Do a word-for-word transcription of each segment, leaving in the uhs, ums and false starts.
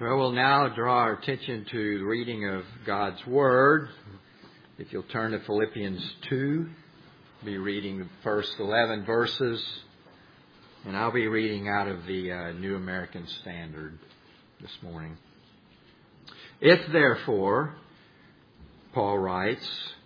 Well, we'll now draw our attention to the reading of God's Word. If you'll turn to Philippians two, I'll be reading the first eleven verses, and I'll be reading out of the uh, New American Standard this morning. If therefore, Paul writes,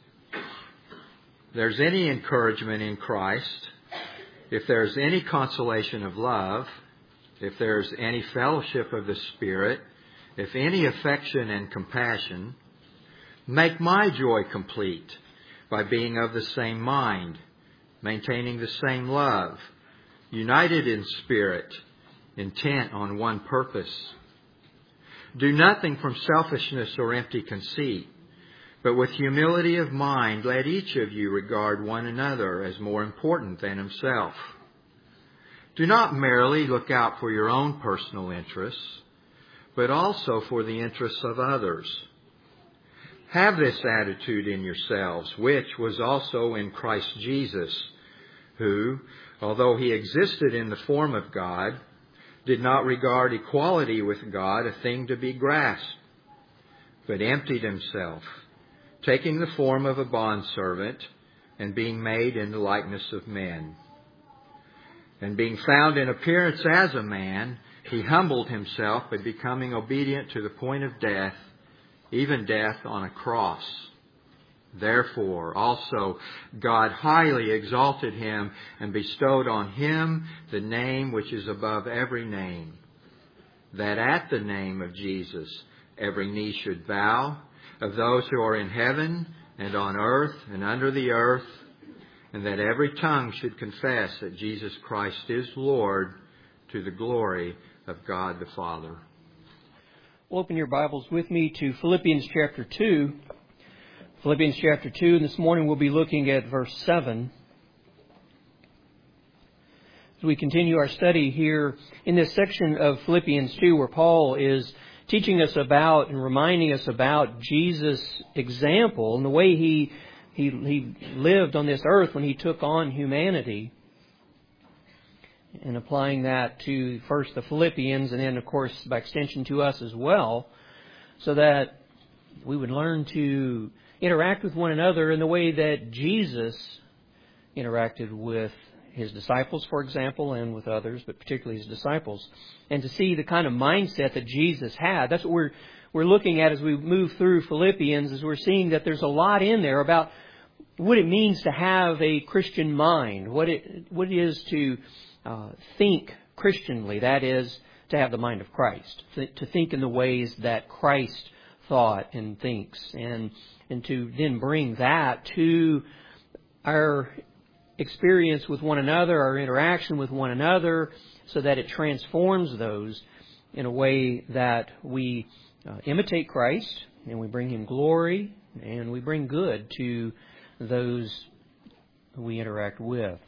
there's any encouragement in Christ, if there's any consolation of love, if there's any fellowship of the Spirit, if any affection and compassion, make my joy complete by being of the same mind, maintaining the same love, united in spirit, intent on one purpose. Do nothing from selfishness or empty conceit, but with humility of mind let each of you regard one another as more important than himself. Do not merely look out for your own personal interests, but also for the interests of others. Have this attitude in yourselves, which was also in Christ Jesus, who, although he existed in the form of God, did not regard equality with God a thing to be grasped, but emptied himself, taking the form of a bondservant and being made in the likeness of men. And being found in appearance as a man, he humbled himself by becoming obedient to the point of death, even death on a cross. Therefore, also God highly exalted him and bestowed on him the name which is above every name, that at the name of Jesus every knee should bow, of those who are in heaven and on earth and under the earth, and that every tongue should confess that Jesus Christ is Lord, to the glory of God the Father. Well, open your Bibles with me to Philippians chapter two. Philippians chapter two, and this morning we'll be looking at verse seven. As we continue our study here in this section of Philippians two, where Paul is teaching us about and reminding us about Jesus' example and the way he He, he lived on this earth when he took on humanity, and applying that to first the Philippians and then, of course, by extension to us as well, so that we would learn to interact with one another in the way that Jesus interacted with his disciples, for example, and with others, but particularly his disciples, and to see the kind of mindset that Jesus had. That's what we're we're looking at as we move through Philippians, as we're seeing that there's a lot in there about what it means to have a Christian mind, what it what it is to uh, think Christianly, that is, to have the mind of Christ, to, to think in the ways that Christ thought and thinks, and and to then bring that to our experience with one another, our interaction with one another, so that it transforms those in a way that we uh, imitate Christ, and we bring Him glory, and we bring good to those we interact with.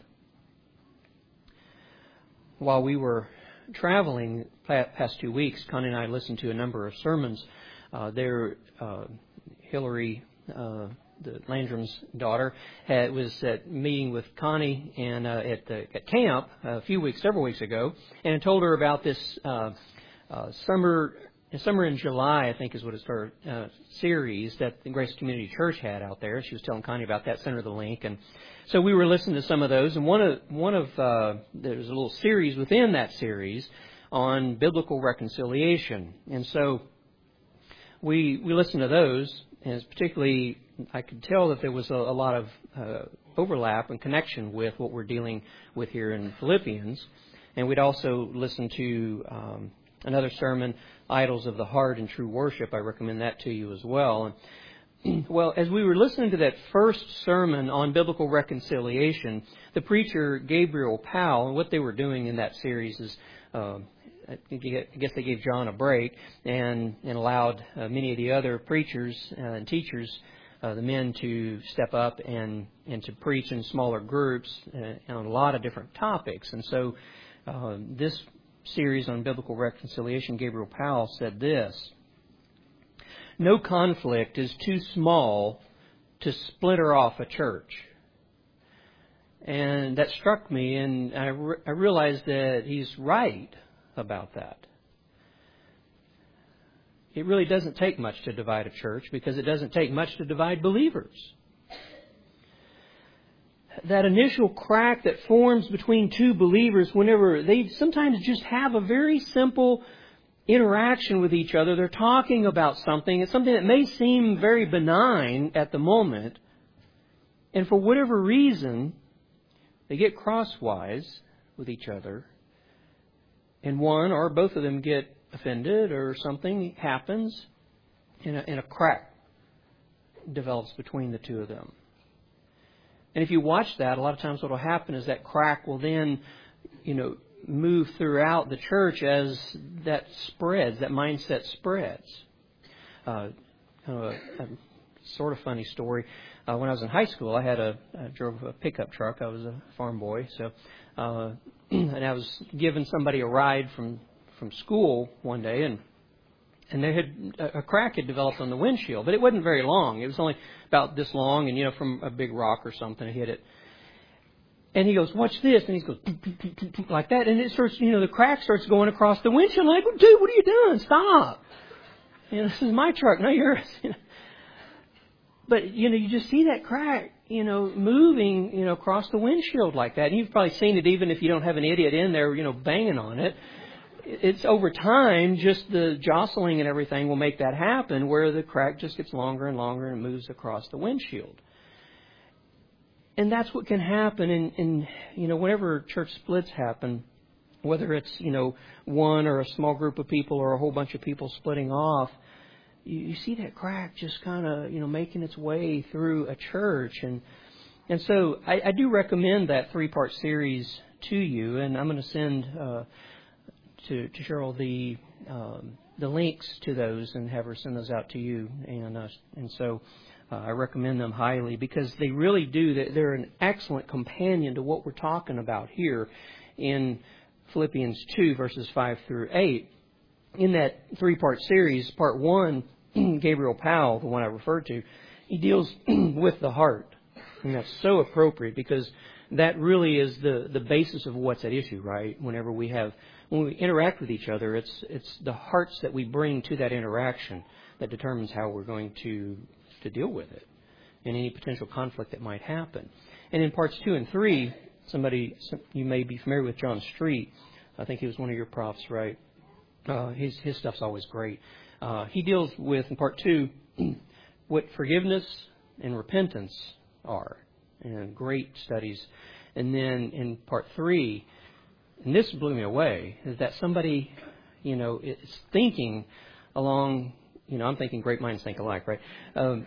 While we were traveling past two weeks, Connie and I listened to a number of sermons. Uh, there, uh, Hillary, uh, the Landrum's daughter, had, was at meeting with Connie and uh, at the at camp a few weeks, several weeks ago, and I told her about this uh, uh, summer. Summer in July, I think is what it's for, uh, series that the Grace Community Church had out there. She was telling Connie about that, sent her the link. And so we were listening to some of those. And one of, one of, uh, there was a little series within that series on biblical reconciliation. And so we, we listened to those, and particularly I could tell that there was a, a lot of, uh, overlap and connection with what we're dealing with here in Philippians. And we'd also listen to, um, another sermon, Idols of the Heart and True Worship. I recommend that to you as well. And, well, as we were listening to that first sermon on biblical reconciliation, the preacher, Gabriel Powell, and what they were doing in that series is, uh, I guess they gave John a break and, and allowed uh, many of the other preachers uh, and teachers, uh, the men, to step up and, and to preach in smaller groups uh, on a lot of different topics. And so uh, this series on biblical reconciliation, Gabriel Powell said this: no conflict is too small to splinter off a church. And that struck me, and I, re- I realized that he's right about that. it really doesn't take much to divide a church, because it doesn't take much to divide believers. That initial crack that forms between two believers whenever they sometimes just have a very simple interaction with each other. They're talking about something. It's something that may seem very benign at the moment. And for whatever reason, they get crosswise with each other. And one or both of them get offended, or something happens, and a, and a crack develops between the two of them. And if you watch that, a lot of times what will happen is that crack will then, you know, move throughout the church as that spreads, that mindset spreads. Uh, kind of a, a sort of funny story. Uh, when I was in high school, I had a I drove a pickup truck. I was a farm boy, so uh, and I was giving somebody a ride from from school one day, and and there had a crack had developed on the windshield, but it wasn't very long. It was only about this long, and you know, from a big rock or something hit it. And he goes, "Watch this," and he goes like that, and it starts, you know, the crack starts going across the windshield. I'm like, "Dude, what are you doing? Stop! You know, this is my truck, not yours." You know? But you know, you just see that crack, you know, moving, you know, across the windshield like that. And you've probably seen it, even if you don't have an idiot in there, you know, banging on it. It's over time, just the jostling and everything will make that happen, where the crack just gets longer and longer and moves across the windshield. And that's what can happen in, in, you know, whenever church splits happen, whether it's, you know, one or a small group of people or a whole bunch of people splitting off, you, you see that crack just kind of, you know, making its way through a church. And and so I, I do recommend that three-part series to you, and I'm going to send uh, to, to Cheryl the um, the links to those and have her send those out to you. And uh, and so uh, I recommend them highly, because they really do. They're an excellent companion to what we're talking about here in Philippians two, verses five through eight. In that three-part series, part one, Gabriel Powell, the one I referred to, he deals with the heart. And that's so appropriate, because that really is the, the basis of what's at issue, right? Whenever we have, when we interact with each other, it's it's the hearts that we bring to that interaction that determines how we're going to, to deal with it and any potential conflict that might happen. And in parts two and three, somebody, you may be familiar with John Street. I think he was one of your profs, right? Uh, his his stuff's always great. Uh, he deals with, in part two, what forgiveness and repentance are, and great studies. And then in part three, and this blew me away, is that somebody, you know, is thinking along, you know, I'm thinking great minds think alike, right? Um,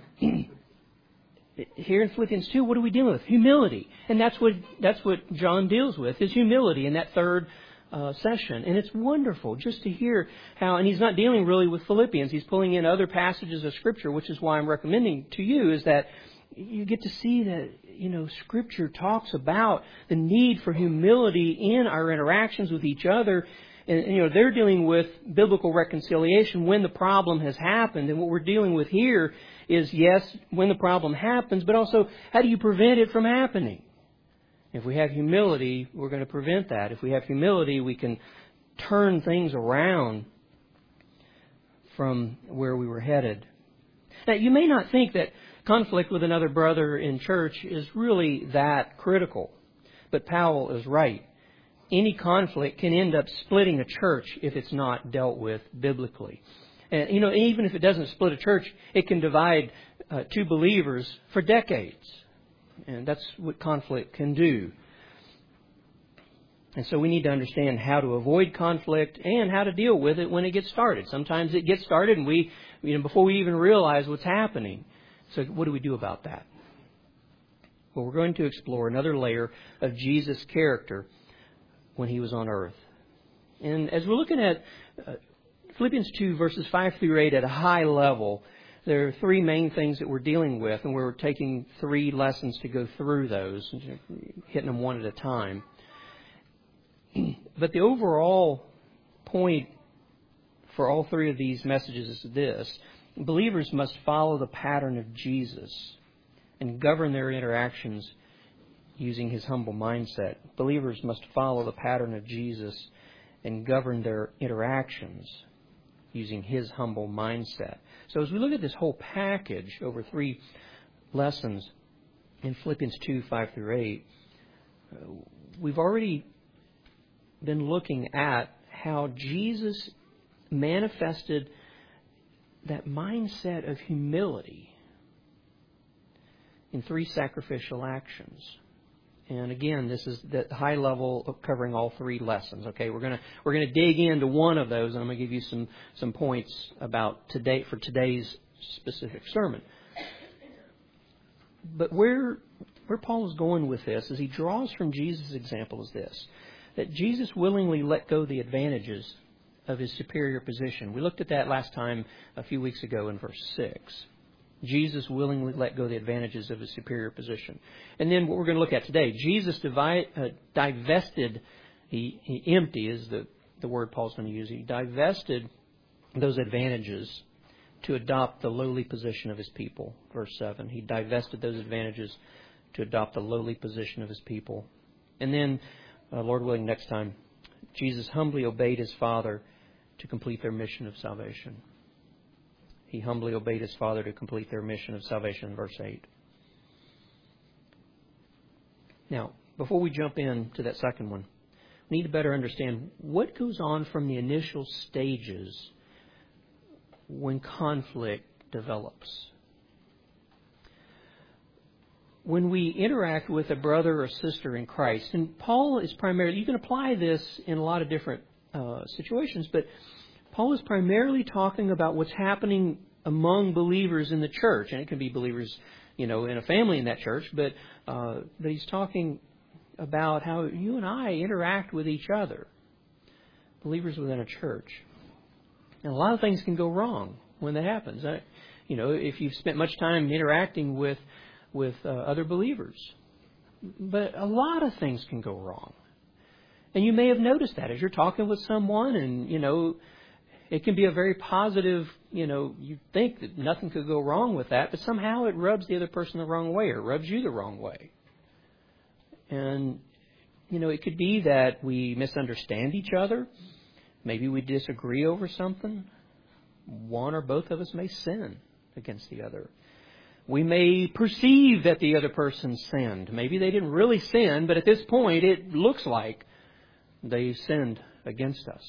here in Philippians two, what are we dealing with? Humility. And that's what that's what John deals with, is humility in that third Uh, session. And it's wonderful just to hear how, and he's not dealing really with Philippians, he's pulling in other passages of Scripture, which is why I'm recommending to you, is that you get to see that, you know, Scripture talks about the need for humility in our interactions with each other. And, and you know, they're dealing with biblical reconciliation when the problem has happened. And what we're dealing with here is, yes, when the problem happens, but also how do you prevent it from happening? If we have humility, we're going to prevent that. If we have humility, we can turn things around from where we were headed. Now, you may not think that conflict with another brother in church is really that critical, but Powell is right. Any conflict can end up splitting a church if it's not dealt with biblically. And, you know, even if it doesn't split a church, it can divide uh, two believers for decades. And that's what conflict can do. And so we need to understand how to avoid conflict and how to deal with it when it gets started. Sometimes it gets started and we, you know, before we even realize what's happening. So what do we do about that? Well, we're going to explore another layer of Jesus' character when he was on earth. And as we're looking at uh, Philippians two, verses five through eight at a high level, there are three main things that we're dealing with, and we're taking three lessons to go through those, hitting them one at a time. But the overall point for all three of these messages is this: believers must follow the pattern of Jesus and govern their interactions using his humble mindset. Believers must follow the pattern of Jesus and govern their interactions using His humble mindset. So as we look at this whole package over three lessons in Philippians two, five through eight, we've already been looking at how Jesus manifested that mindset of humility in three sacrificial actions. And again, this is the high level of covering all three lessons. Okay, we're gonna we're gonna dig into one of those, and I'm gonna give you some some points about today for today's specific sermon. But where where Paul is going with this is he draws from Jesus' example is this, that Jesus willingly let go the advantages of His superior position. We looked at that last time a few weeks ago in verse six. Jesus willingly let go the advantages of His superior position. And then what we're going to look at today, Jesus divi- uh, divested, he, he empty is the, the word Paul's going to use. He divested those advantages to adopt the lowly position of His people. Verse seven, He divested those advantages to adopt the lowly position of His people. And then, uh, Lord willing, next time, Jesus humbly obeyed His Father to complete their mission of salvation. He humbly obeyed His Father to complete their mission of salvation, verse eight. Now, before we jump into that second one, we need to better understand what goes on from the initial stages when conflict develops. When we interact with a brother or sister in Christ, and Paul is primarily, you can apply this in a lot of different uh, situations, but Paul is primarily talking about what's happening among believers in the church, and it can be believers, you know, in a family in that church, but uh, but he's talking about how you and I interact with each other, believers within a church. And a lot of things can go wrong when that happens. I, you know, if you've spent much time interacting with with uh, other believers, but a lot of things can go wrong, and you may have noticed that as you're talking with someone, and you know. It can be a very positive, you know, you think that nothing could go wrong with that, but somehow it rubs the other person the wrong way or rubs you the wrong way. And, you know, it could be that we misunderstand each other. Maybe we disagree over something. One or both of us may sin against the other. We may perceive that the other person sinned. Maybe they didn't really sin, but at this point it looks like they sinned against us.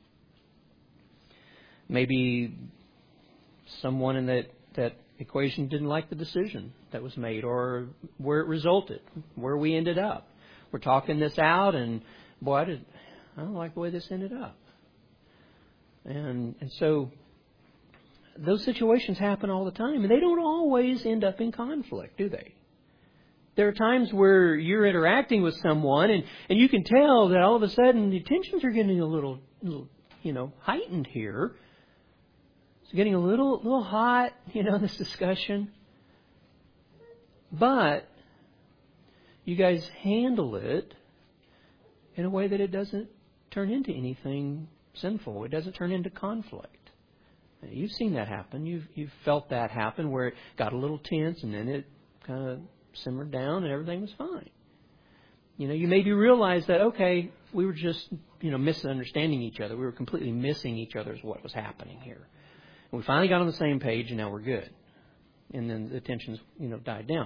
Maybe someone in that, that equation didn't like the decision that was made or where it resulted, where we ended up. We're talking this out and, boy, I, did, I don't like the way this ended up. And and so those situations happen all the time, and they don't always end up in conflict, do they? There are times where you're interacting with someone and, and you can tell that all of a sudden the tensions are getting a little, little you know, heightened here. It's getting a little little hot, you know, this discussion. But you guys handle it in a way that it doesn't turn into anything sinful. It doesn't turn into conflict. You've seen that happen. You've you've felt that happen where it got a little tense and then it kind of simmered down and everything was fine. You know, you maybe realize that, okay, we were just, you know, misunderstanding each other. We were completely missing each other's what was happening here. And we finally got on the same page, and now we're good. And then the tensions, you know, died down.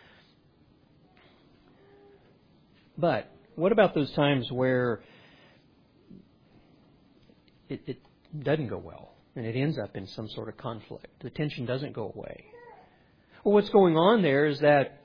But what about those times where it, it doesn't go well, and it ends up in some sort of conflict? The tension doesn't go away. Well, what's going on there is that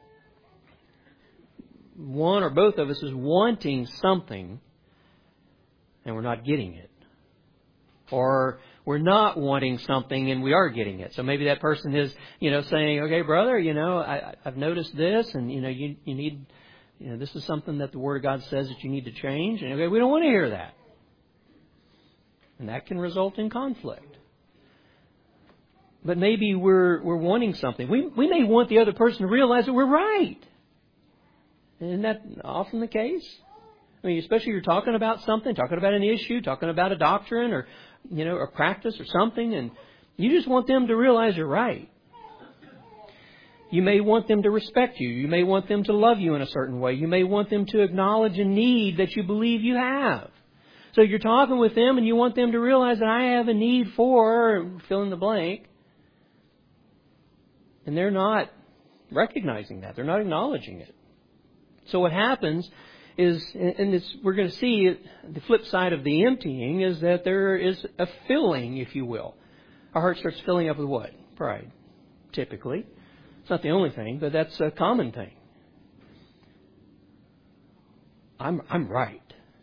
one or both of us is wanting something, and we're not getting it. Or we're not wanting something and we are getting it. So maybe that person is, you know, saying, okay, brother, you know, I, I've noticed this and, you know, you, you need, you know, this is something that the Word of God says that you need to change. And okay, we don't want to hear that. And that can result in conflict. But maybe we're, we're wanting something. We, we may want the other person to realize that we're right. Isn't that often the case? I mean, especially you're talking about something, talking about an issue, talking about a doctrine or, you know, a practice or something, and you just want them to realize you're right. You may want them to respect you. You may want them to love you in a certain way. You may want them to acknowledge a need that you believe you have. So you're talking with them and you want them to realize that I have a need for fill in the blank. And they're not recognizing that. They're not acknowledging it. So what happens is, and it's, we're going to see the flip side of the emptying is that there is a filling, if you will. Our heart starts filling up with what? Pride, typically. It's not the only thing, but that's a common thing. I'm I'm right.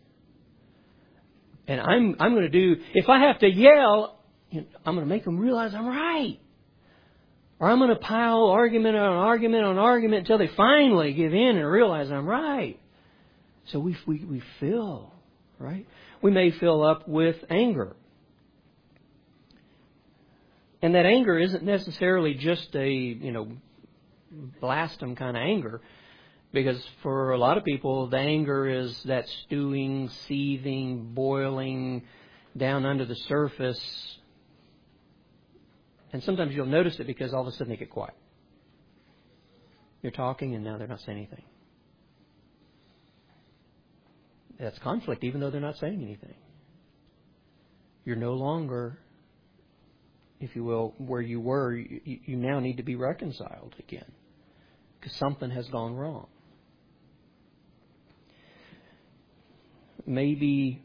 And I'm I'm going to do, if I have to yell, I'm going to make them realize I'm right. Or I'm going to pile argument on argument on argument until they finally give in and realize I'm right. So we we we fill, right? We may fill up with anger. And that anger isn't necessarily just a, you know, blast them kind of anger. Because for a lot of people, the anger is that stewing, seething, boiling down under the surface. And sometimes you'll notice it because all of a sudden they get quiet. You're talking and now they're not saying anything. That's conflict, even though they're not saying anything. You're no longer, if you will, where you were. You, you now need to be reconciled again. Because something has gone wrong. Maybe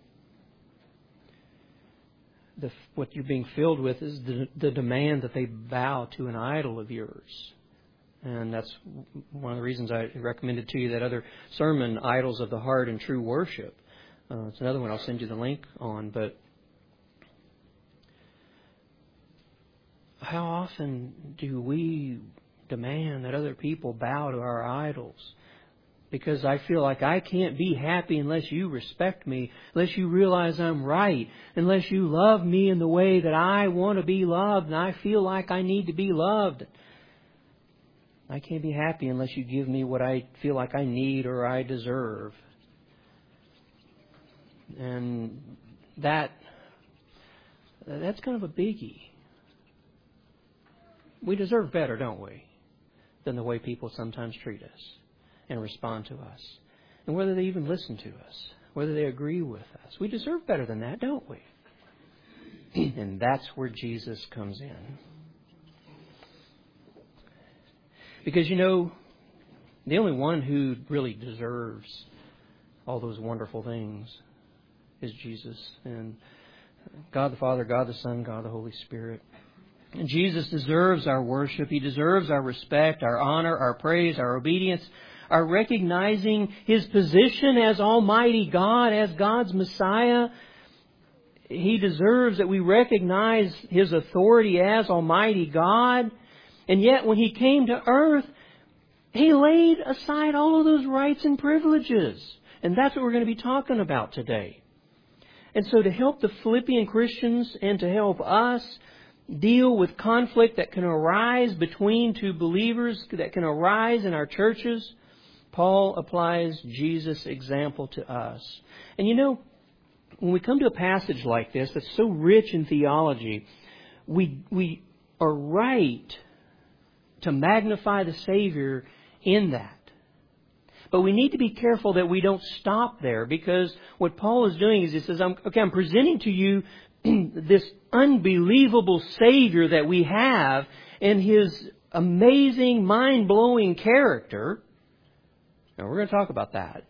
the, what you're being filled with is the, the demand that they bow to an idol of yours. And that's one of the reasons I recommended to you that other sermon, Idols of the Heart and True Worship. Uh, it's another one I'll send you the link on. But how often do we demand that other people bow to our idols? Because I feel like I can't be happy unless you respect me, unless you realize I'm right, unless you love me in the way that I want to be loved and I feel like I need to be loved. I can't be happy unless you give me what I feel like I need or I deserve. And that that's kind of a biggie. We deserve better, don't we, than the way people sometimes treat us and respond to us. And whether they even listen to us, whether they agree with us. We deserve better than that, don't we? And that's where Jesus comes in. Because, you know, the only one who really deserves all those wonderful things is Jesus. And God the Father, God the Son, God the Holy Spirit. And Jesus deserves our worship. He deserves our respect, our honor, our praise, our obedience, our recognizing His position as Almighty God, as God's Messiah. He deserves that we recognize His authority as Almighty God. And yet when He came to earth, He laid aside all of those rights and privileges. And that's what we're going to be talking about today. And so to help the Philippian Christians and to help us deal with conflict that can arise between two believers, that can arise in our churches, Paul applies Jesus' example to us. And you know, when we come to a passage like this that's so rich in theology, we we are right to magnify the Savior in that. But we need to be careful that we don't stop there, because what Paul is doing is he says, I'm, okay, I'm presenting to you this unbelievable Savior that we have and His amazing, mind-blowing character. Now, we're going to talk about that.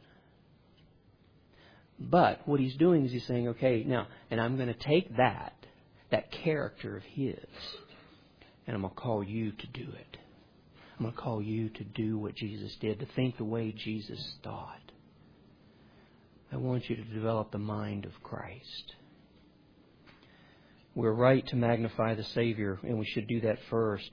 But what he's doing is he's saying, okay, now, and I'm going to take that, that character of His, and I'm going to call you to do it. I'm going to call you to do what Jesus did, to think the way Jesus thought. I want you to develop the mind of Christ. We're right to magnify the Savior, and we should do that first.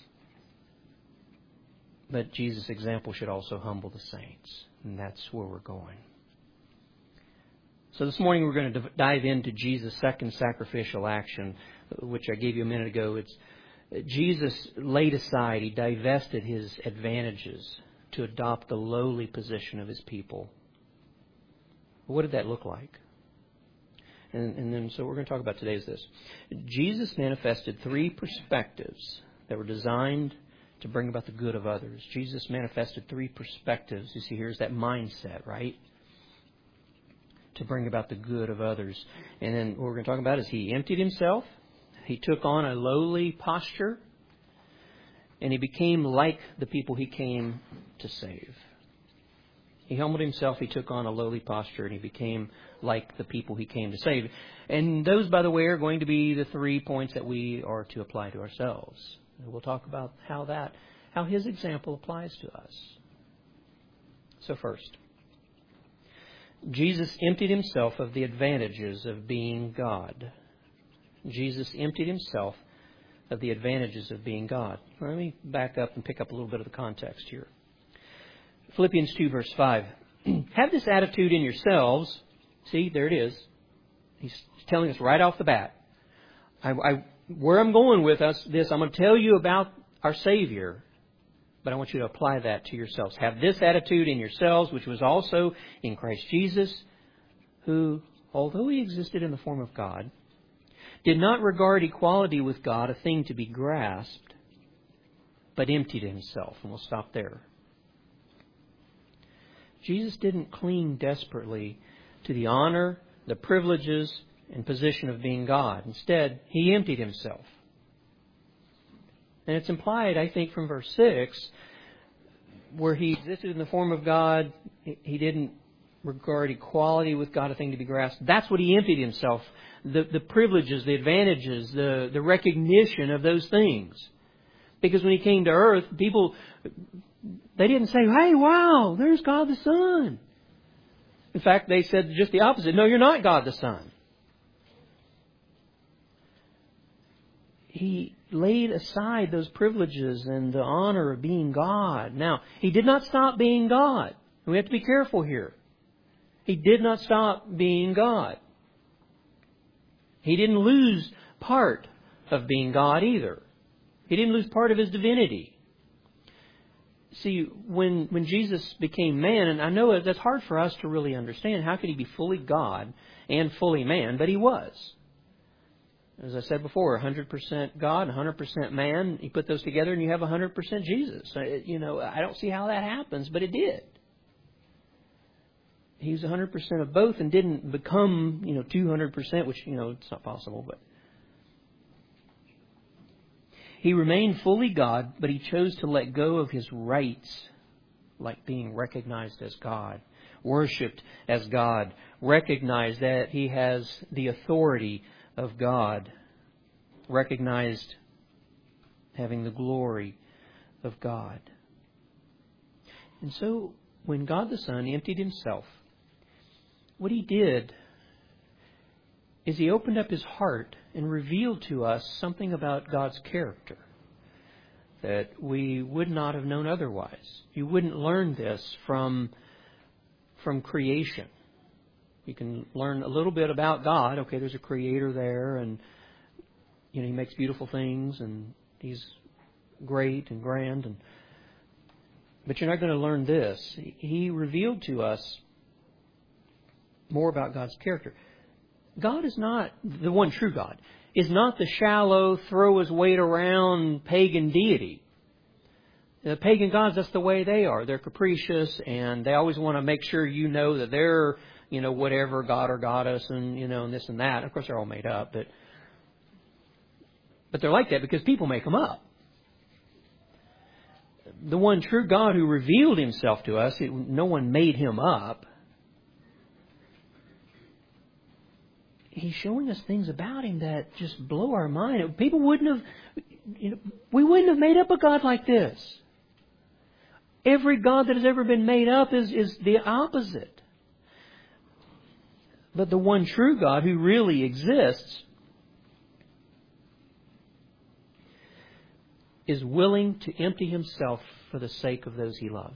But Jesus' example should also humble the saints. And that's where we're going. So this morning we're going to dive into Jesus' second sacrificial action, which I gave you a minute ago. It's Jesus laid aside, He divested His advantages to adopt the lowly position of His people. What did that look like? And, and then, so what we're going to talk about today is this. Jesus manifested three perspectives that were designed to bring about the good of others. Jesus manifested three perspectives. You see, here's that mindset, right? to bring about the good of others. And then what we're going to talk about is He emptied Himself. He took on a lowly posture. And He became like the people He came to save. He humbled Himself. He took on a lowly posture. And He became like the people He came to save. And those, by the way, are going to be the three points that we are to apply to ourselves. And we'll talk about how that, how His example applies to us. So first, Jesus emptied Himself of the advantages of being God. Jesus emptied Himself of the advantages of being God. Let me back up and pick up a little bit of the context here. Philippians two, verse five. Have this attitude in yourselves. See, there it is. He's telling us right off the bat. I, I, where I'm going with us, this, I'm going to tell you about our Savior, but I want you to apply that to yourselves. Have this attitude in yourselves, which was also in Christ Jesus, who, although He existed in the form of God, did not regard equality with God a thing to be grasped, but emptied Himself. And we'll stop there. Jesus didn't cling desperately to the honor, the privileges, and position of being God. Instead, He emptied Himself. And it's implied, I think, from verse six, where He existed in the form of God, He didn't regard equality with God a thing to be grasped. That's what He emptied Himself. The, the privileges, the advantages, the, the recognition of those things. Because when He came to earth, people, they didn't say, hey, wow, there's God the Son. In fact, they said just the opposite. No, you're not God the Son. He laid aside those privileges and the honor of being God. Now, He did not stop being God. We have to be careful here. He did not stop being God. He didn't lose part of being God either. He didn't lose part of His divinity. See, when when Jesus became man, and I know that's hard for us to really understand. How could He be fully God and fully man? But He was. As I said before, one hundred percent God, one hundred percent man. You put those together and you have one hundred percent Jesus. You know, I don't see how that happens, but it did. He was one hundred percent of both and didn't become, you know, two hundred percent, which, you know, it's not possible. But He remained fully God, but He chose to let go of His rights, like being recognized as God, worshipped as God, recognized that He has the authority of God, recognized having the glory of God. And so, when God the Son emptied Himself, what He did is He opened up His heart and revealed to us something about God's character that we would not have known otherwise. You wouldn't learn this from, from creation. You can learn a little bit about God. Okay, there's a Creator there, and you know He makes beautiful things, and He's great and grand. And but you're not going to learn this. He revealed to us more about God's character. God is not, the one true God, is not the shallow, throw His weight around pagan deity. The pagan gods, that's the way they are. They're capricious, and they always want to make sure you know that they're, you know, whatever god or goddess, and, you know, and this and that. Of course, they're all made up, but but they're like that because people make them up. The one true God who revealed Himself to us, it, no one made Him up. He's showing us things about Him that just blow our mind. People wouldn't have, you know, we wouldn't have made up a God like this. Every God that has ever been made up is, is the opposite. But the one true God who really exists is willing to empty Himself for the sake of those He loves.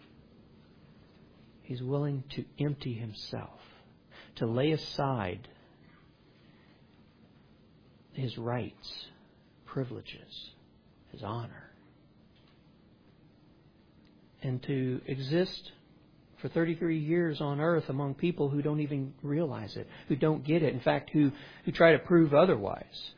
He's willing to empty Himself, to lay aside His rights, privileges, His honor, and to exist for thirty-three years on earth among people who don't even realize it, who don't get it, in fact, who, who try to prove otherwise.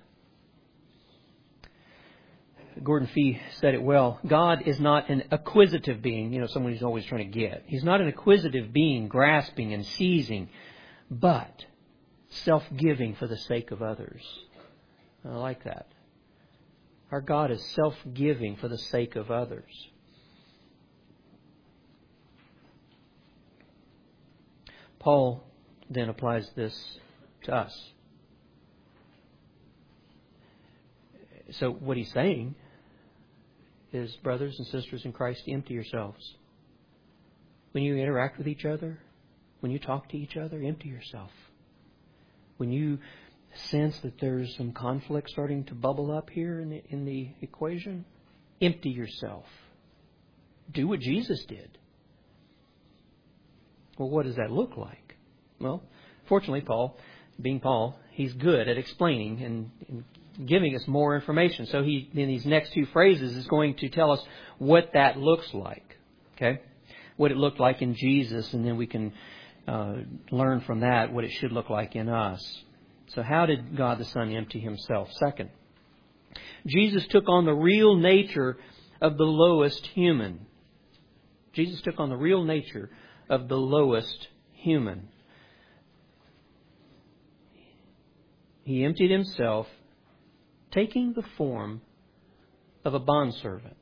Gordon Fee said it well. God is not an acquisitive being, you know, someone who's always trying to get. He's not an acquisitive being, grasping and seizing, but self-giving for the sake of others. I like that. Our God is self-giving for the sake of others. Paul then applies this to us. So what he's saying is, brothers and sisters in Christ, empty yourselves. When you interact with each other, when you talk to each other, empty yourself. When you sense that there's some conflict starting to bubble up here in the, in the equation, empty yourself. Do what Jesus did. Well, what does that look like? Well, fortunately, Paul, being Paul, he's good at explaining and, and giving us more information. So he, in these next two phrases, is going to tell us what that looks like. Okay? What it looked like in Jesus, and then we can uh, learn from that what it should look like in us. So how did God the Son empty Himself? Second, Jesus took on the real nature of the lowest human. Jesus took on the real nature of the lowest human. He emptied Himself, taking the form of a bondservant.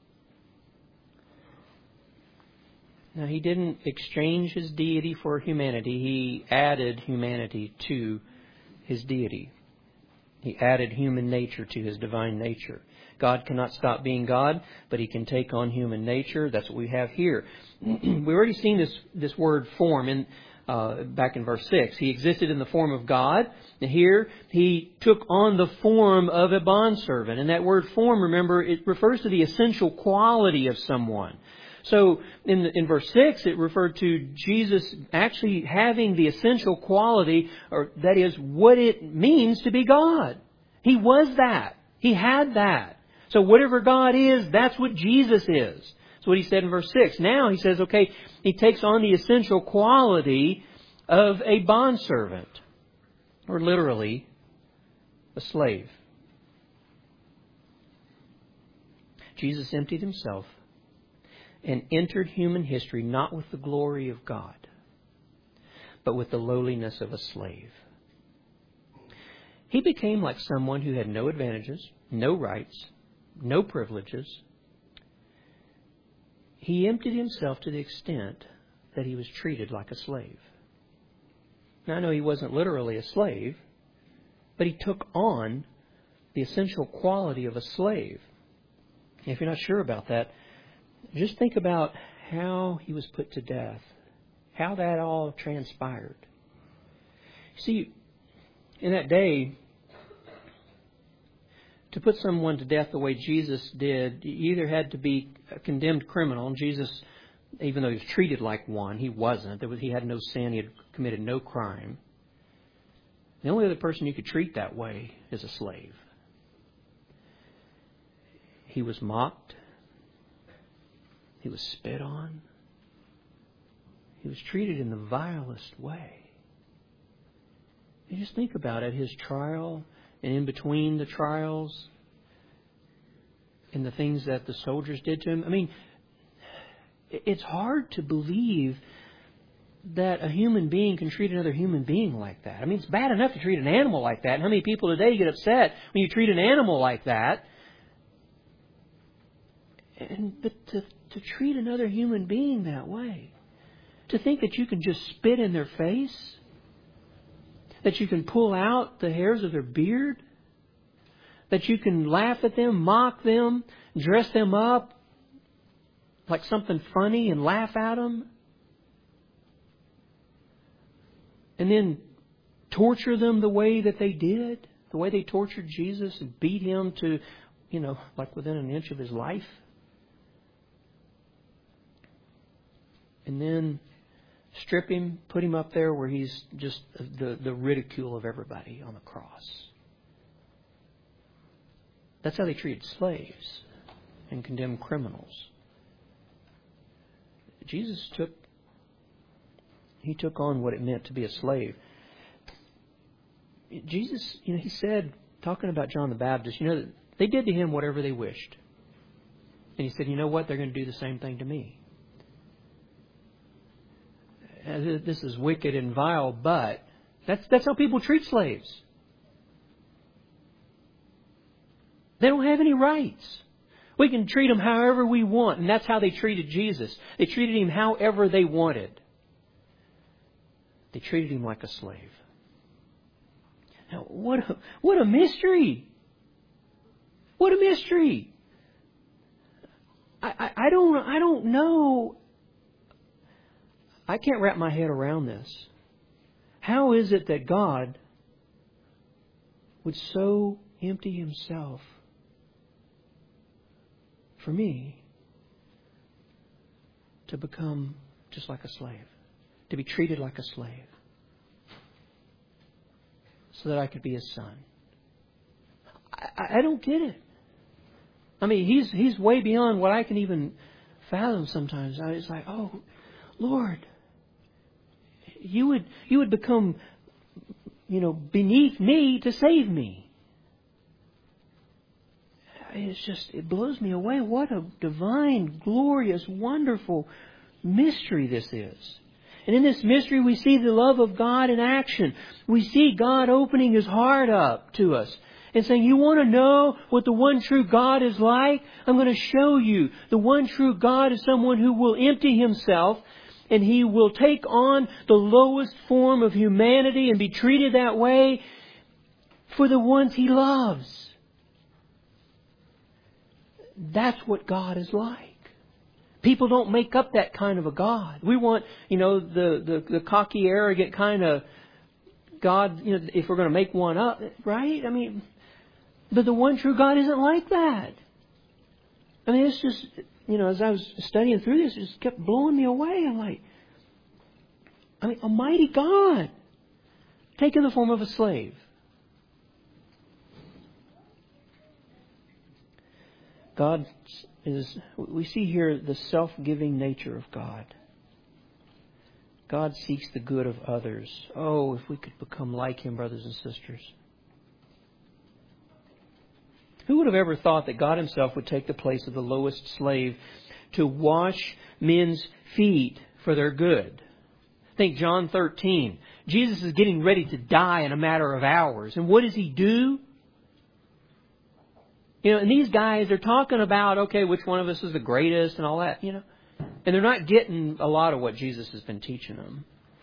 Now, He didn't exchange His deity for humanity. He added humanity to His deity. He added human nature to His divine nature. God cannot stop being God, but He can take on human nature. That's what we have here. We've already seen this, this word form in uh, back in verse six. He existed in the form of God. And here, He took on the form of a bondservant. And that word form, remember, it refers to the essential quality of someone. So in, in verse six, it referred to Jesus actually having the essential quality, or that is what it means to be God. He was that. He had that. So whatever God is, that's what Jesus is. That's what He said in verse six. Now He says, okay, He takes on the essential quality of a bondservant, or literally a slave. Jesus emptied Himself and entered human history not with the glory of God, but with the lowliness of a slave. He became like someone who had no advantages, no rights, no privileges. He emptied Himself to the extent that He was treated like a slave. Now, I know He wasn't literally a slave, but He took on the essential quality of a slave. If you're not sure about that, just think about how He was put to death, how that all transpired. See, in that day, to put someone to death the way Jesus did, you either had to be a condemned criminal, and Jesus, even though He was treated like one, He wasn't. There was, he had no sin. He had committed no crime. The only other person you could treat that way is a slave. He was mocked. He was spit on. He was treated in the vilest way. You just think about it, His trial, and in between the trials, and the things that the soldiers did to Him. I mean, it's hard to believe that a human being can treat another human being like that. I mean, it's bad enough to treat an animal like that. And how many people today get upset when you treat an animal like that? And but to, to treat another human being that way, to think that you can just spit in their face, that you can pull out the hairs of their beard, that you can laugh at them, mock them, dress them up like something funny and laugh at them, and then torture them the way that they did, the way they tortured Jesus and beat Him to, you know, like within an inch of His life. And then strip Him, put Him up there where He's just the, the ridicule of everybody on the cross. That's how they treated slaves and condemned criminals. Jesus took, He took on what it meant to be a slave. Jesus, you know, He said, talking about John the Baptist, you know, they did to him whatever they wished. And He said, you know what? They're going to do the same thing to me. this is wicked and vile, but that's, that's how people treat slaves. They don't have any rights. We can treat them however we want, and that's how they treated Jesus. They treated Him however they wanted. They treated Him like a slave. Now, what a, what a mystery! What a mystery! I, I, I don't I don't know. I can't wrap my head around this. How is it that God would so empty Himself for me to become just like a slave, to be treated like a slave, so that I could be His son? I, I don't get it. I mean, He's He's way beyond what I can even fathom sometimes. I was like, oh, Lord, You would You would become, you know, beneath me to save me. It's just, it blows me away. What a divine, glorious, wonderful mystery this is. And in this mystery, we see the love of God in action. We see God opening His heart up to us and saying, you want to know what the one true God is like? I'm going to show you. The one true God is someone who will empty Himself, and He will take on the lowest form of humanity and be treated that way for the ones He loves. That's what God is like. People don't make up that kind of a God. We want, you know, the, the, the cocky, arrogant kind of God, you know, if we're going to make one up, right? I mean, but the one true God isn't like that. I mean, it's just, you know, as I was studying through this, it just kept blowing me away. I'm like, I mean, Almighty God, taking the form of a slave. God is, we see here the self-giving nature of God. God seeks the good of others. Oh, if we could become like Him, brothers and sisters. Who would have ever thought that God Himself would take the place of the lowest slave to wash men's feet for their good? Think John thirteen. Jesus is getting ready to die in a matter of hours. And what does He do? You know, and these guys, they're talking about, okay, which one of us is the greatest and all that, you know. And they're not getting a lot of what Jesus has been teaching them.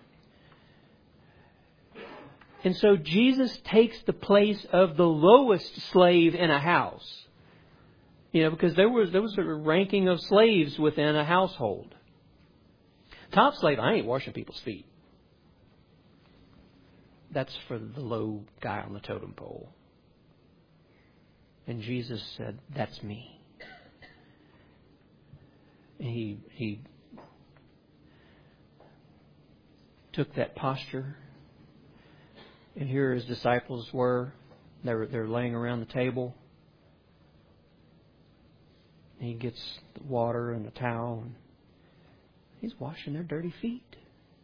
And so Jesus takes the place of the lowest slave in a house. You know, because there was there was a ranking of slaves within a household. Top slave, I ain't washing people's feet. That's for the low guy on the totem pole. And Jesus said, that's me. And he, he took that posture. And here His disciples were. They were they're laying around the table. And He gets the water and the towel. And He's washing their dirty feet.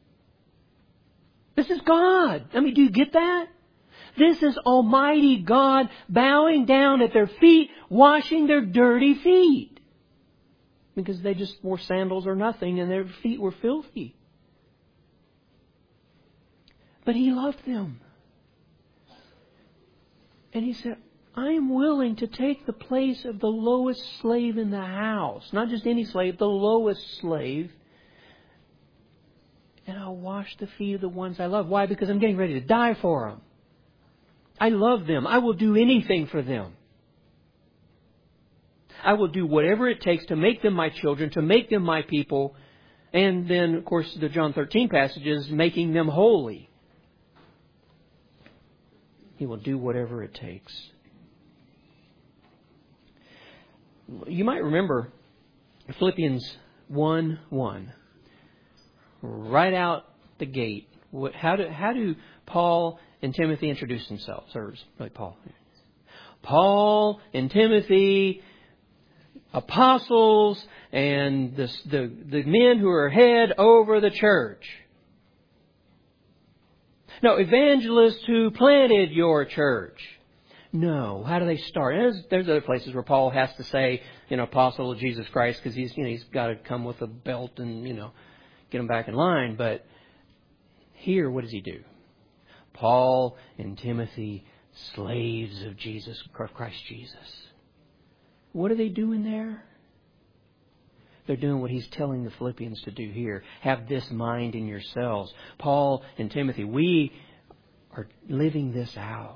This is God. I mean, do you get that? This is Almighty God bowing down at their feet, washing their dirty feet. Because they just wore sandals or nothing and their feet were filthy. But He loved them. And He said, I am willing to take the place of the lowest slave in the house. Not just any slave, the lowest slave. And I'll wash the feet of the ones I love. Why? Because I'm getting ready to die for them. I love them. I will do anything for them. I will do whatever it takes to make them my children, to make them my people. And then, of course, the John thirteen passage is making them holy. He will do whatever it takes. You might remember Philippians one one. Right out the gate. How do, how do Paul and Timothy introduce themselves? Or really Paul. Paul and Timothy, apostles, and the, the, the men who are head over the church. No, evangelists who planted your church. No. How do they start? There's, there's other places where Paul has to say, you know, apostle of Jesus Christ, because he's, you know, he's got to come with a belt and, you know, get them back in line. But here, what does he do? Paul and Timothy, slaves of Jesus, Christ Jesus. What are they doing there? They're doing what he's telling the Philippians to do here. Have this mind in yourselves. Paul and Timothy, we are living this out.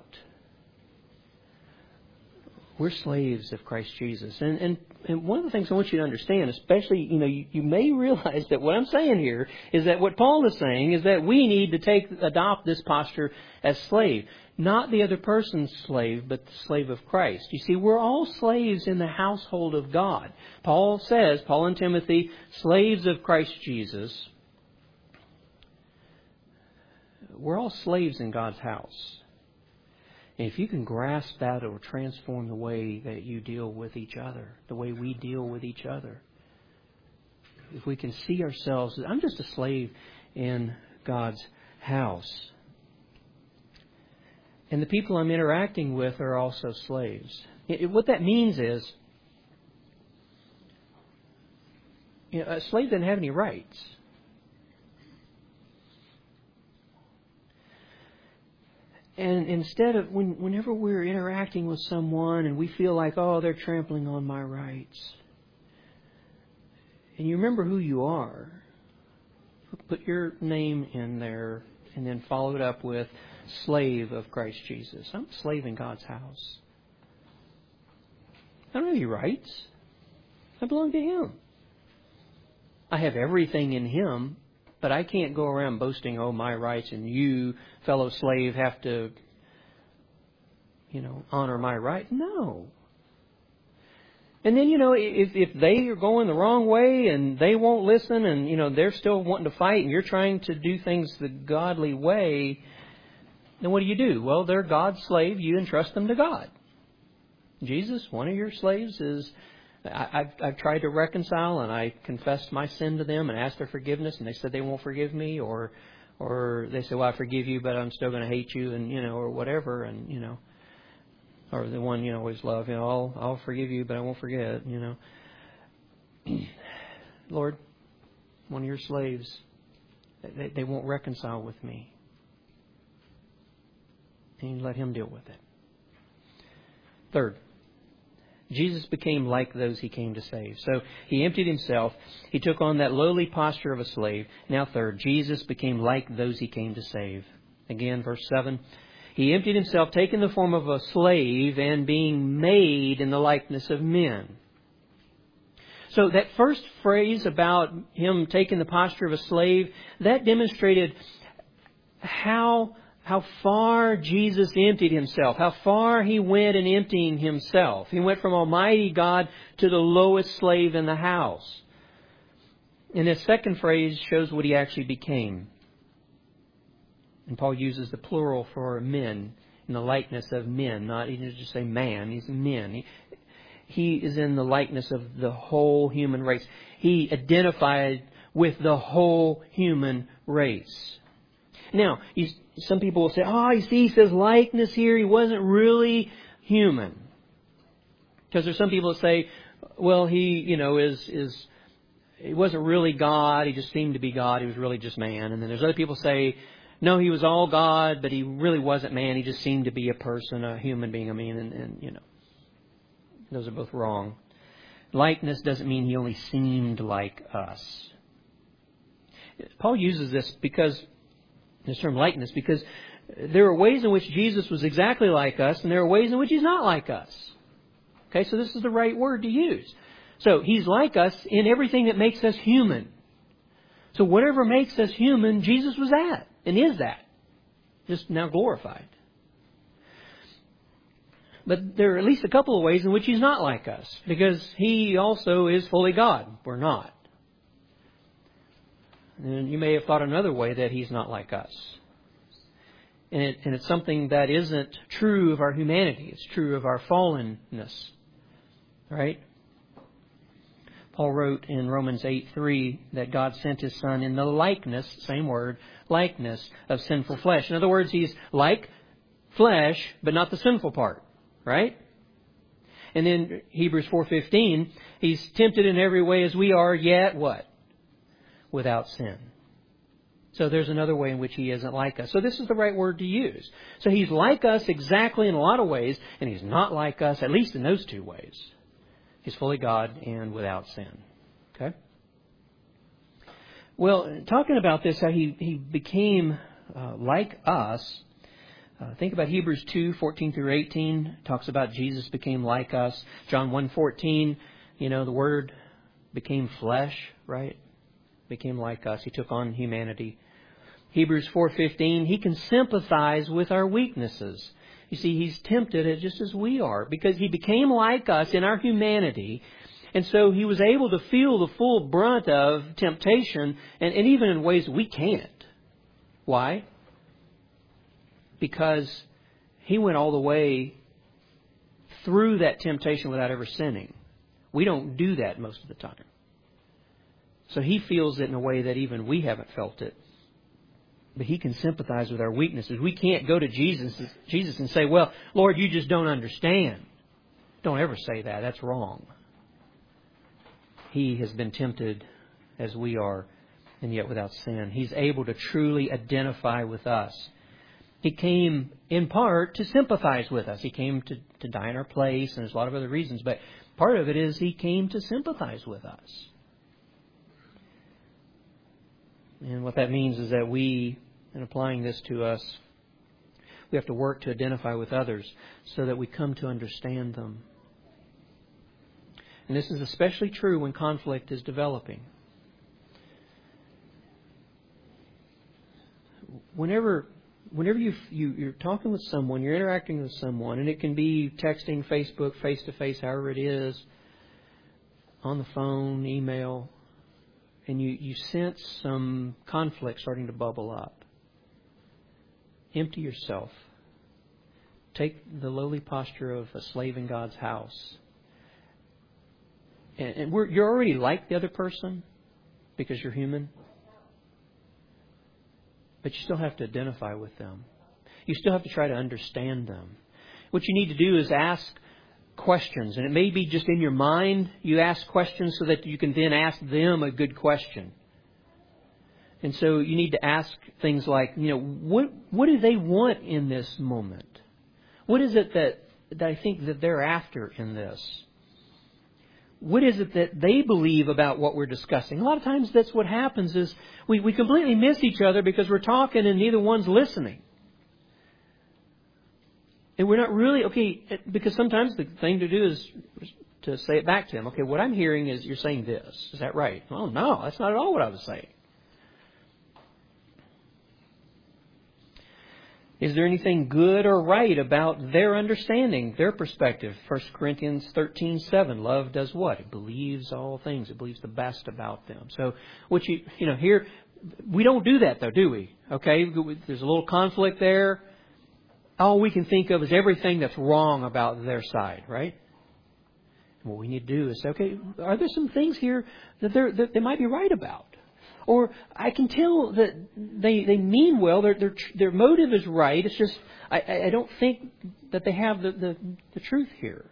We're slaves of Christ Jesus. And, and, and one of the things I want you to understand, especially, you know, you, you may realize that what I'm saying here is that what Paul is saying is that we need to take, adopt this posture as slave. Not the other person's slave, but the slave of Christ. You see, we're all slaves in the household of God. Paul says, Paul and Timothy, slaves of Christ Jesus. We're all slaves in God's house. And if you can grasp that, it will transform the way that you deal with each other, the way we deal with each other. If we can see ourselves, I'm just a slave in God's house. And the people I'm interacting with are also slaves. It, what that means is, you know, a slave doesn't have any rights. And instead of, when, whenever we're interacting with someone and we feel like, oh, they're trampling on my rights, and you remember who you are, put your name in there and then follow it up with slave of Christ Jesus. I'm a slave in God's house. I don't have any rights. I belong to Him. I have everything in Him. But I can't go around boasting, oh, my rights, and you, fellow slave, have to, you know, honor my right. No. And then, you know, if if they are going the wrong way and they won't listen and, you know, they're still wanting to fight and you're trying to do things the godly way, then what do you do? Well, they're God's slave. You entrust them to God. Jesus, one of your slaves, is... I, I've, I've tried to reconcile and I confessed my sin to them and asked their forgiveness and they said they won't forgive me, or or they say, well, I forgive you, but I'm still going to hate you, and, you know, or whatever, and, you know, or the one, you know, always love, you know, I'll, I'll forgive you, but I won't forget, you know. Lord, one of your slaves, they, they won't reconcile with me. And you let Him deal with it. Third, Jesus became like those He came to save. So He emptied Himself. He took on that lowly posture of a slave. Now third, Jesus became like those He came to save. Again, verse seven. He emptied Himself, taking the form of a slave and being made in the likeness of men. So that first phrase about Him taking the posture of a slave, that demonstrated how How far Jesus emptied Himself. How far He went in emptying Himself. He went from Almighty God to the lowest slave in the house. And this second phrase shows what He actually became. And Paul uses the plural for men, in the likeness of men. Not, he doesn't just say man, he's men. He, he is in the likeness of the whole human race. He identified with the whole human race. Now, you, some people will say, oh, you see, he says likeness here. He wasn't really human. Because there's some people that say, well, he, you know, is, is, he wasn't really God. He just seemed to be God. He was really just man. And then there's other people say, no, he was all God, but he really wasn't man. He just seemed to be a person, a human being. I mean, and, and you know, those are both wrong. Likeness doesn't mean he only seemed like us. Paul uses this because... this term likeness, because there are ways in which Jesus was exactly like us, and there are ways in which He's not like us. Okay, so this is the right word to use. So He's like us in everything that makes us human. So whatever makes us human, Jesus was that, and is that. Just now glorified. But there are at least a couple of ways in which He's not like us, because He also is fully God. We're not. And you may have thought another way that He's not like us. And, it, and it's something that isn't true of our humanity. It's true of our fallenness. Right? Paul wrote in Romans eight three that God sent His Son in the likeness, same word, likeness of sinful flesh. In other words, He's like flesh, but not the sinful part. Right? And then Hebrews four fifteen, He's tempted in every way as we are, yet what? Without sin. So there's another way in which He isn't like us. So this is the right word to use. So He's like us exactly in a lot of ways, and He's not like us, at least in those two ways. He's fully God and without sin. Okay? Well, talking about this, how He, he became uh, like us, uh, think about Hebrews two, fourteen through eighteen. Talks about Jesus became like us. John one, fourteen, you know, the Word became flesh, right? Became like us. He took on humanity. Hebrews four fifteen, He can sympathize with our weaknesses. You see, He's tempted just as we are because He became like us in our humanity. And so He was able to feel the full brunt of temptation and, and even in ways we can't. Why? Because He went all the way through that temptation without ever sinning. We don't do that most of the time. So He feels it in a way that even we haven't felt it. But He can sympathize with our weaknesses. We can't go to Jesus, Jesus and say, well, Lord, you just don't understand. Don't ever say that. That's wrong. He has been tempted as we are, and yet without sin. He's able to truly identify with us. He came in part to sympathize with us. He came to, to die in our place, and there's a lot of other reasons. But part of it is He came to sympathize with us. And what that means is that we, in applying this to us, we have to work to identify with others so that we come to understand them. And this is especially true when conflict is developing. Whenever whenever you, you, you're talking with someone, you're interacting with someone, and it can be texting, Facebook, face-to-face, however it is, on the phone, email, and you, you sense some conflict starting to bubble up. Empty yourself. Take the lowly posture of a slave in God's house. And, and we're, you're already like the other person because you're human. But you still have to identify with them. You still have to try to understand them. What you need to do is ask questions. And it may be just in your mind you ask questions so that you can then ask them a good question. And so you need to ask things like, you know, what what do they want in this moment? What is it that, that I think that they're after in this? What is it that they believe about what we're discussing? A lot of times that's what happens is we, we completely miss each other because we're talking and neither one's listening. And we're not really, okay, because sometimes the thing to do is to say it back to them. Okay, what I'm hearing is you're saying this. Is that right? Oh, no, that's not at all what I was saying. Is there anything good or right about their understanding, their perspective? First Corinthians thirteen seven. Love does what? It believes all things. It believes the best about them. So, what you, you know, here, we don't do that though, do we? Okay, there's a little conflict there. All we can think of is everything that's wrong about their side, right? And what we need to do is say, okay, are there some things here that, they're, that they might be right about? Or I can tell that they, they mean well, their, their their motive is right. It's just, I, I don't think that they have the, the, the truth here.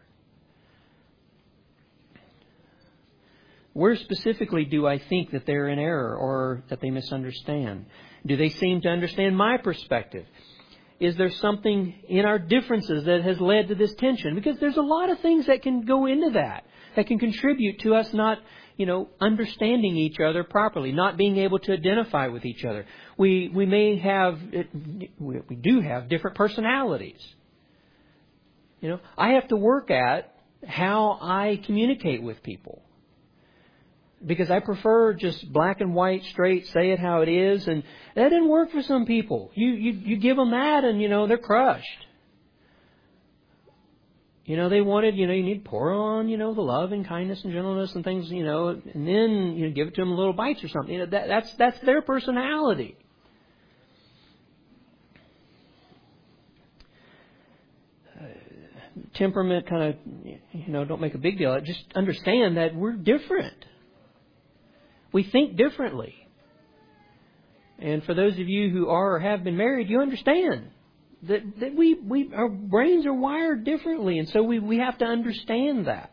Where specifically do I think that they're in error or that they misunderstand? Do they seem to understand my perspective? Is there something in our differences that has led to this tension? Because there's a lot of things that can go into that, that can contribute to us not, you know, understanding each other properly, not being able to identify with each other. We we may have, we do have different personalities. You know, I have to work at how I communicate with people. Because I prefer just black and white, straight, say it how it is. And that didn't work for some people. You, you, you give them that and, you know, they're crushed. You know, they wanted, you know, you need to pour on, you know, the love and kindness and gentleness and things, you know, and then, you know, give it to them little bites or something. You know, that, that's, that's their personality. Uh, temperament kind of, you know, don't make a big deal out of it. Just understand that we're different. We think differently. And for those of you who are or have been married, you understand that, that we, we our brains are wired differently. And so we, we have to understand that.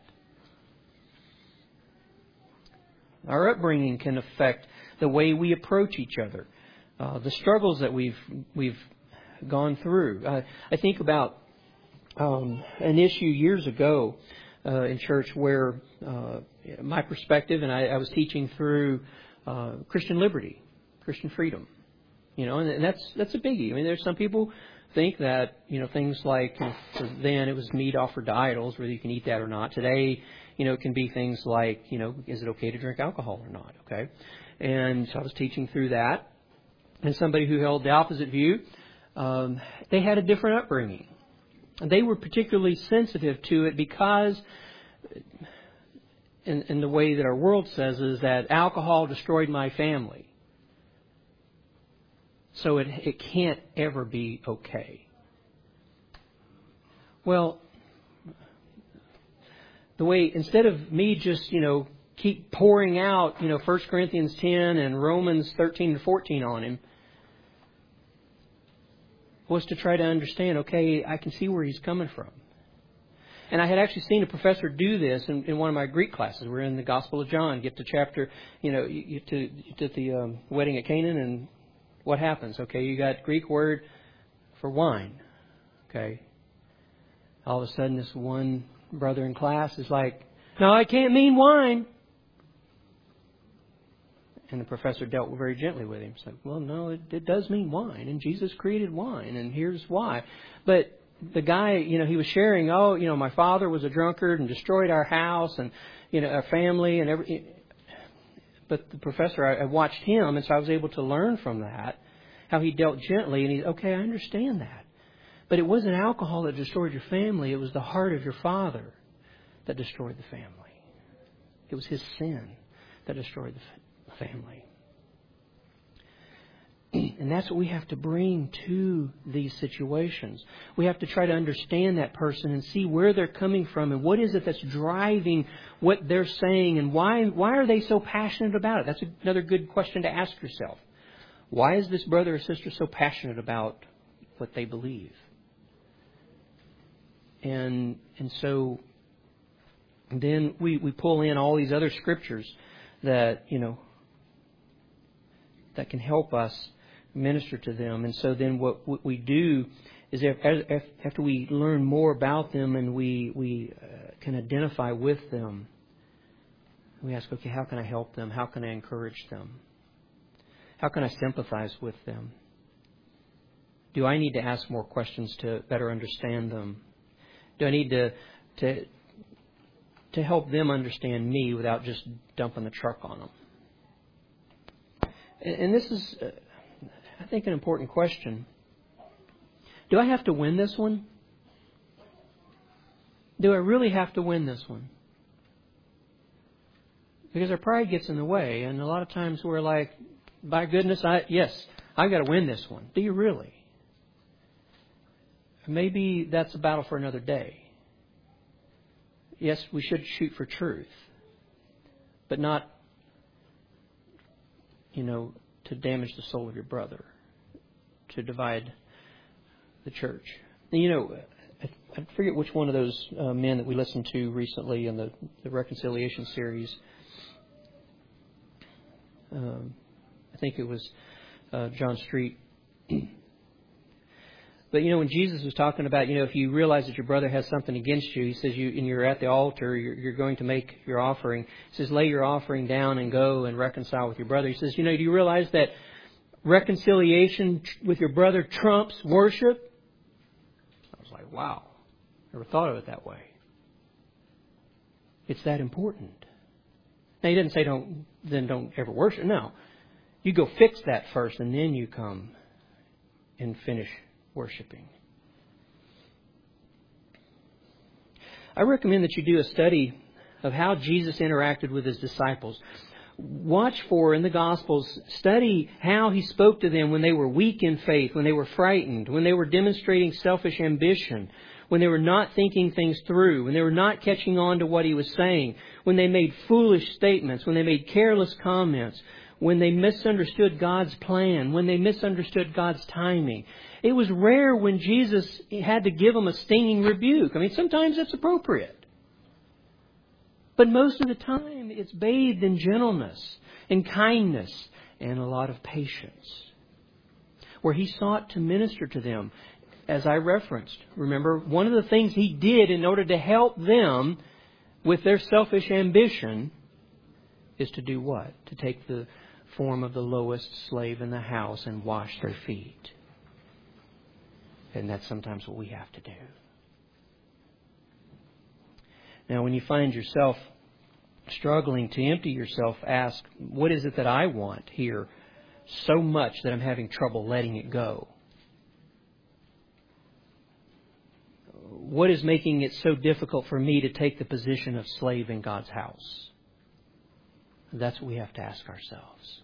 Our upbringing can affect the way we approach each other. uh, the struggles that we've we've gone through. Uh, I think about um, an issue years ago uh, in church where uh, my perspective, and I, I was teaching through uh, Christian liberty, Christian freedom. You know, and, and that's that's a biggie. I mean, there's some people think that, you know, things like, you know, for then it was meat offered to idols, whether you can eat that or not. Today, you know, it can be things like, you know, is it okay to drink alcohol or not? Okay. And so I was teaching through that. And somebody who held the opposite view, um, they had a different upbringing. And they were particularly sensitive to it because, in, in the way that our world says, is that alcohol destroyed my family. So it it can't ever be okay. Well, the way, instead of me just, you know, keep pouring out, you know, First Corinthians ten and Romans thirteen and fourteen on him, was to try to understand, okay, I can see where he's coming from. And I had actually seen a professor do this in, in one of my Greek classes. We're in the Gospel of John, get to chapter, you know, you get to, you get to the um, wedding at Canaan, and what happens? Okay, you got Greek word for wine. Okay. All of a sudden, this one brother in class is like, no, I can't mean wine. And the professor dealt very gently with him. It's like, well, no, it, it does mean wine. And Jesus created wine, and here's why. But the guy, you know, he was sharing, oh, you know, my father was a drunkard and destroyed our house and, you know, our family and everything. But the professor, I, I watched him, and so I was able to learn from that how he dealt gently. And he, okay, I understand that. But it wasn't alcohol that destroyed your family. It was the heart of your father that destroyed the family. It was his sin that destroyed the family. And that's what we have to bring to these situations. We have to try to understand that person and see where they're coming from and what is it that's driving what they're saying and why why are they so passionate about it? That's another good question to ask yourself. Why is this brother or sister so passionate about what they believe? And and so then we, we pull in all these other scriptures that, you know, that can help us minister to them. And so then what, what we do is after we learn more about them and we we uh, can identify with them, we ask, okay, how can I help them? How can I encourage them? How can I sympathize with them? Do I need to ask more questions to better understand them? Do I need to to to help them understand me without just dumping the truck on them? And, and this is, uh, I think, an important question. Do I have to win this one? Do I really have to win this one? Because our pride gets in the way, and a lot of times we're like, by goodness, I yes, I've got to win this one. Do you really? Maybe that's a battle for another day. Yes, we should shoot for truth, but not, you know, to damage the soul of your brother, to divide the church. And, you know, I, I forget which one of those uh, men that we listened to recently in the, the Reconciliation series. Um, I think it was uh, John Street. But, you know, when Jesus was talking about, you know, if you realize that your brother has something against you, he says, you and you're at the altar, you're, you're going to make your offering. He says, lay your offering down and go and reconcile with your brother. He says, you know, do you realize that reconciliation with your brother trumps worship? I was like, wow, never thought of it that way. It's that important. Now, he didn't say don't then don't ever worship. No. You go fix that first and then you come and finish worshiping. I recommend that you do a study of how Jesus interacted with His disciples. Watch for, in the Gospels, study how He spoke to them when they were weak in faith, when they were frightened, when they were demonstrating selfish ambition, when they were not thinking things through, when they were not catching on to what He was saying, when they made foolish statements, when they made careless comments, when they misunderstood God's plan, when they misunderstood God's timing. It was rare when Jesus had to give them a stinging rebuke. I mean, sometimes it's appropriate. But most of the time, it's bathed in gentleness and kindness and a lot of patience. where He sought to minister to them. As I referenced, remember, one of the things He did in order to help them with their selfish ambition is to do what? To take the form of the lowest slave in the house and wash their feet. And that's sometimes what we have to do. Now, when you find yourself struggling to empty yourself, ask, what is it that I want here so much that I'm having trouble letting it go? What is making it so difficult for me to take the position of slave in God's house? That's what we have to ask ourselves.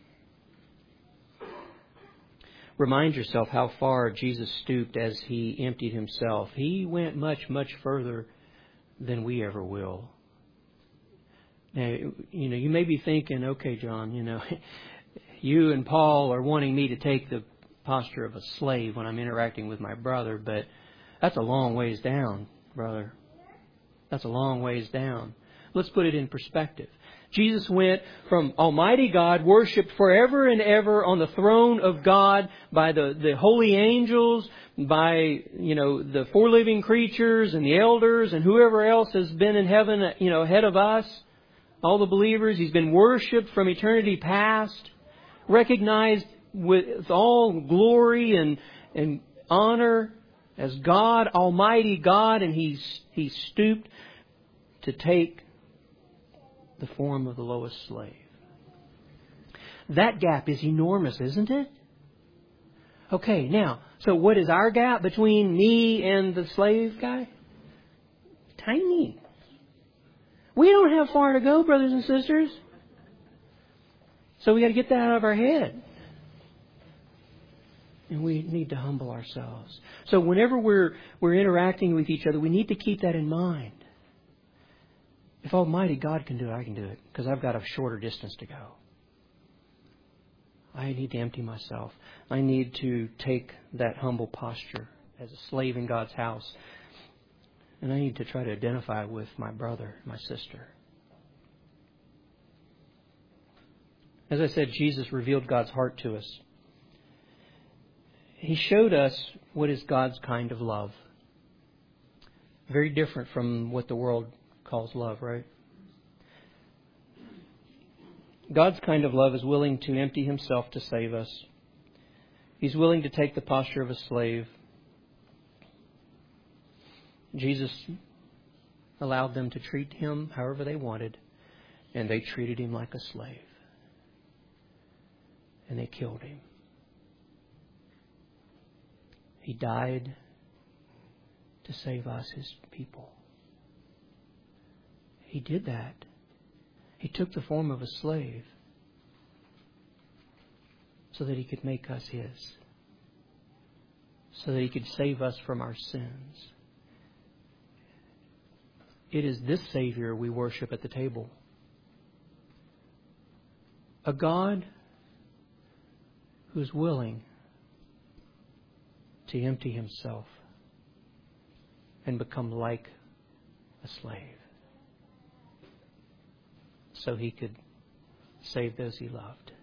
Remind yourself how far Jesus stooped as He emptied Himself. He went much, much further than we ever will. Now, you know, you may be thinking, okay, John, you know, you and Paul are wanting me to take the posture of a slave when I'm interacting with my brother, but that's a long ways down, brother. That's a long ways down. Let's put it in perspective. Jesus went from Almighty God, worshipped forever and ever on the throne of God by the, the holy angels, by, you know, the four living creatures and the elders and whoever else has been in heaven, you know, ahead of us, all the believers. He's been worshipped from eternity past, recognized with all glory and, and honor as God, Almighty God, and He's, He stooped to take the form of the lowest slave. That gap is enormous, isn't it? Okay, now, so what is our gap between me and the slave guy? Tiny. We don't have far to go, brothers and sisters. So we got to get that out of our head. And we need to humble ourselves. So whenever we're we're interacting with each other, we need to keep that in mind. If Almighty God can do it, I can do it, because I've got a shorter distance to go. I need to empty myself. I need to take that humble posture as a slave in God's house. And I need to try to identify with my brother, my sister. As I said, Jesus revealed God's heart to us. He showed us what is God's kind of love. Very different from what the world calls love, right? God's kind of love is willing to empty Himself to save us. He's willing to take the posture of a slave. Jesus allowed them to treat Him however they wanted, and they treated Him like a slave. And they killed Him. He died to save us, His people. He did that. He took the form of a slave so that He could make us His. So that He could save us from our sins. It is this Savior we worship at the table. A God who's willing to empty Himself and become like a slave so He could save those He loved.